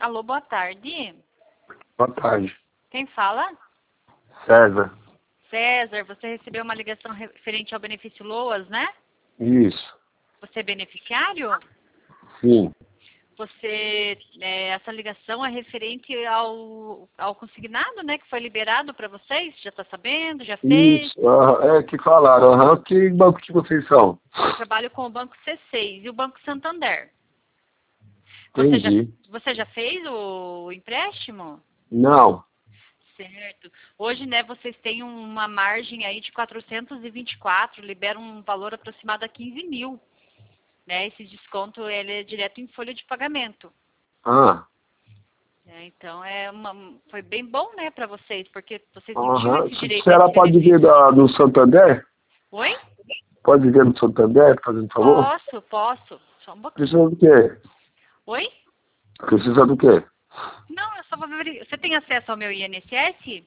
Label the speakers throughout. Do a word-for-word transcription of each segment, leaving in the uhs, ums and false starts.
Speaker 1: Alô, boa tarde.
Speaker 2: Boa tarde.
Speaker 1: Quem fala?
Speaker 2: César.
Speaker 1: César, você recebeu uma ligação referente ao benefício Loas, né?
Speaker 2: Isso.
Speaker 1: Você é beneficiário?
Speaker 2: Sim.
Speaker 1: Você, é, essa ligação é referente ao, ao consignado, né? Que foi liberado para vocês? Já está sabendo? Já fez?
Speaker 2: Isso. Ah, é que falaram. Aham. Que banco que vocês são?
Speaker 1: Eu trabalho com o Banco C seis e o Banco Santander. Você já,
Speaker 2: Entendi.
Speaker 1: você já fez o empréstimo?
Speaker 2: Não.
Speaker 1: Certo. Hoje, né, vocês têm uma margem aí de quatrocentos e vinte e quatro, liberam um valor aproximado a quinze mil. Né? Esse desconto ele é direto em folha de pagamento.
Speaker 2: Ah.
Speaker 1: É, então, é uma, foi bem bom, né, para vocês, porque vocês não tinham
Speaker 2: Aham.
Speaker 1: esse direito a
Speaker 2: Será
Speaker 1: esse
Speaker 2: pode ver
Speaker 1: benefício.
Speaker 2: da, do Santander?
Speaker 1: Oi?
Speaker 2: Pode ver do Santander, fazendo favor?
Speaker 1: Posso, posso. Só um pouquinho.
Speaker 2: Precisa do quê?
Speaker 1: Oi?
Speaker 2: Precisa do quê?
Speaker 1: Não, eu só vou ver. Você tem acesso ao meu I N S S?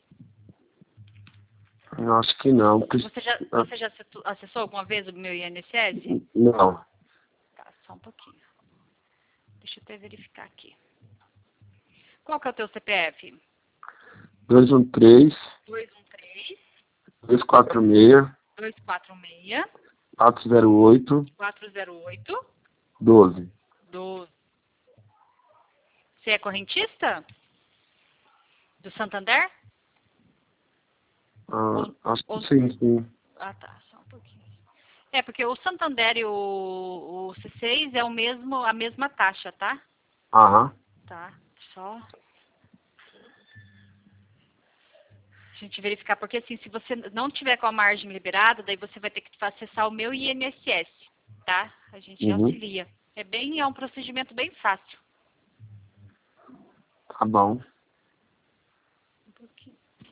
Speaker 2: Eu acho que não. Prec-
Speaker 1: Você já, você já acessou acessou alguma vez o meu I N S S?
Speaker 2: Não.
Speaker 1: Tá, só um pouquinho. Deixa eu até verificar aqui. Qual que é o teu C P F?
Speaker 2: dois um três,
Speaker 1: dois um três,
Speaker 2: dois quatro seis,
Speaker 1: dois quatro seis,
Speaker 2: quatro zero oito,
Speaker 1: quatro zero oito,
Speaker 2: doze.
Speaker 1: doze. Você é correntista? Do Santander?
Speaker 2: Ah,
Speaker 1: Ou,
Speaker 2: acho
Speaker 1: ou...
Speaker 2: que sim, sim.
Speaker 1: Ah, tá. Só um pouquinho. É, porque o Santander e o, o C seis é o mesmo, a mesma taxa, tá?
Speaker 2: Aham.
Speaker 1: Tá. Só... A gente verificar, porque assim, se você não tiver com a margem liberada, daí você vai ter que acessar o meu I N S S, tá? A gente
Speaker 2: Uhum.
Speaker 1: auxilia. É bem, é um procedimento bem fácil.
Speaker 2: Tá bom.
Speaker 1: Um pouquinho.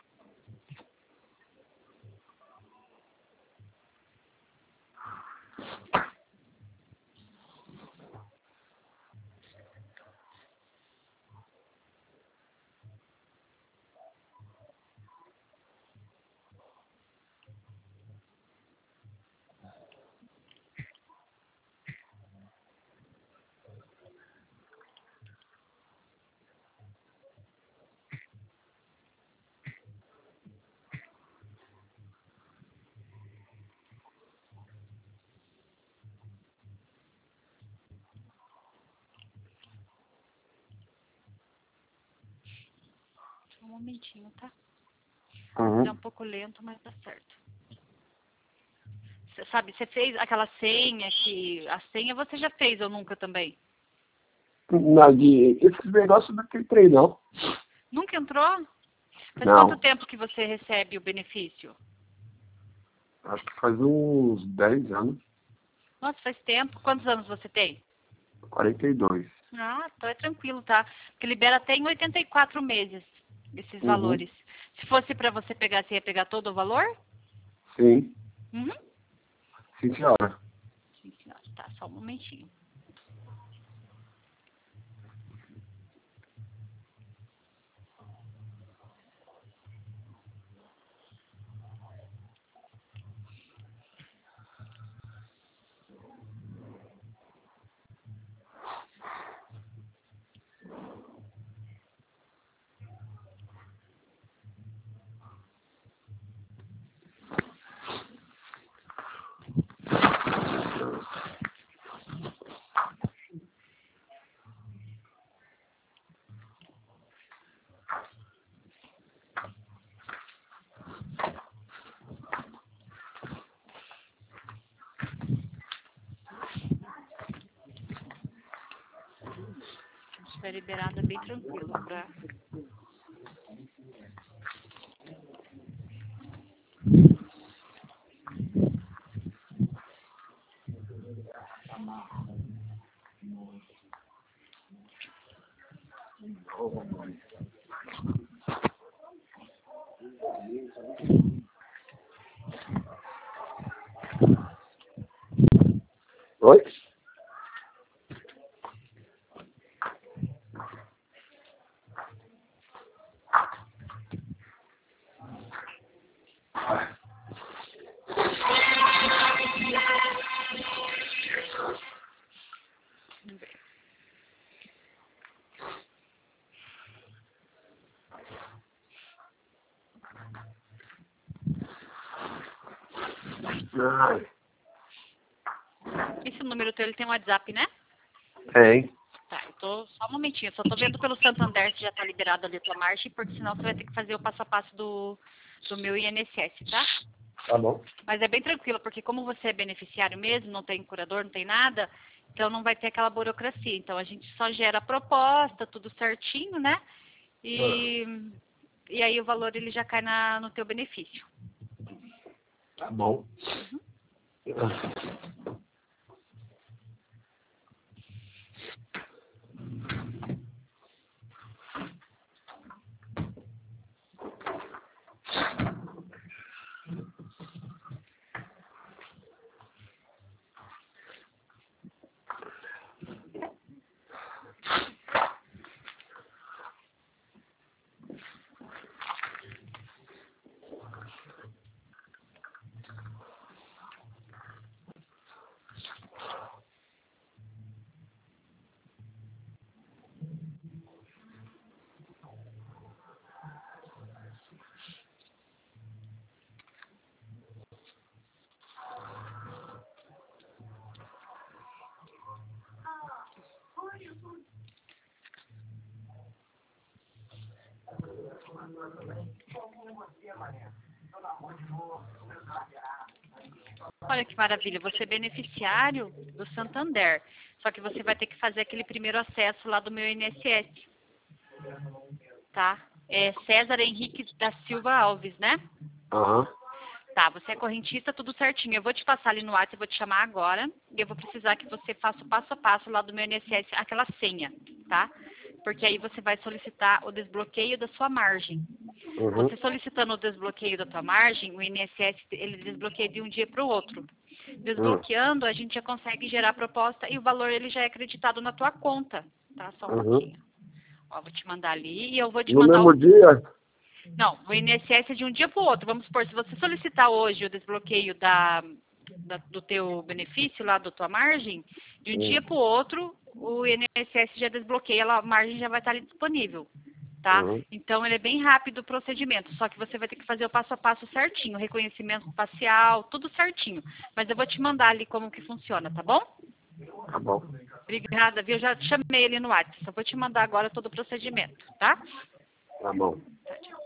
Speaker 1: Só um momentinho, tá? É um
Speaker 2: Uhum.
Speaker 1: pouco lento, mas tá certo. Cê, sabe, você fez aquela senha que... A senha você já fez ou nunca também?
Speaker 2: Na de... Esse negócio não tem trem, não.
Speaker 1: Nunca entrou? Faz quanto
Speaker 2: Não.
Speaker 1: tempo que você recebe o benefício?
Speaker 2: Acho que faz uns dez anos.
Speaker 1: Nossa, faz tempo. Quantos anos você tem?
Speaker 2: quarenta e dois.
Speaker 1: Ah, então é tranquilo, tá? Porque libera até em oitenta e quatro meses esses
Speaker 2: Uhum.
Speaker 1: valores. Se fosse para você pegar, você ia pegar todo o valor?
Speaker 2: Sim.
Speaker 1: Uhum.
Speaker 2: Sim, senhora.
Speaker 1: Sim, senhora. Tá, só um momentinho. Se estiver liberado, é bem tranquilo pra...
Speaker 2: Oi? Ai,
Speaker 1: Esse número teu, ele tem um WhatsApp, né?
Speaker 2: tem.
Speaker 1: Tá, eu tô, só um momentinho, eu só tô vendo pelo Santander se já tá liberado ali a tua margem, porque senão você vai ter que fazer o passo a passo do, do meu I N S S, tá?
Speaker 2: Tá bom.
Speaker 1: Mas é bem tranquilo, porque como você é beneficiário mesmo, não tem curador, não tem nada, então não vai ter aquela burocracia. Então a gente só gera a proposta, tudo certinho, né? E, e aí o valor ele já cai na, no teu benefício.
Speaker 2: Tá bom.
Speaker 1: Olha que maravilha, você é beneficiário do Santander, só que você vai ter que fazer aquele primeiro acesso lá do meu I N S S, tá? É César Henrique da Silva Alves, né?
Speaker 2: Aham.
Speaker 1: Tá, você é correntista, tudo certinho. Eu vou te passar ali no WhatsApp, eu vou te chamar agora e eu vou precisar que você faça o passo a passo lá do meu I N S S, aquela senha, tá? Porque aí você vai solicitar o desbloqueio da sua margem.
Speaker 2: Uhum.
Speaker 1: Você solicitando o desbloqueio da tua margem, o I N S S ele desbloqueia de um dia para o outro. Desbloqueando, a gente já consegue gerar a proposta e o valor ele já é acreditado na tua conta, tá? Só um
Speaker 2: Uhum.
Speaker 1: pouquinho. Ó, vou te mandar ali e eu vou te
Speaker 2: No
Speaker 1: mandar
Speaker 2: mesmo
Speaker 1: o...
Speaker 2: dia?
Speaker 1: Não, o I N S S é de um dia para o outro. Vamos supor, se você solicitar hoje o desbloqueio da, da- do teu benefício lá, da tua margem, de um
Speaker 2: Hum.
Speaker 1: dia para o outro, o I N S S já desbloqueia, ela- a margem já vai estar ali disponível, tá?
Speaker 2: Uhum.
Speaker 1: Então, ele é bem rápido o procedimento, só que você vai ter que fazer o passo a passo certinho, reconhecimento facial, tudo certinho. Mas eu vou te mandar ali como que funciona, tá bom?
Speaker 2: Tá bom.
Speaker 1: Obrigada, viu? Eu já te chamei ele no WhatsApp, só vou te mandar agora todo o procedimento, tá?
Speaker 2: Tá bom.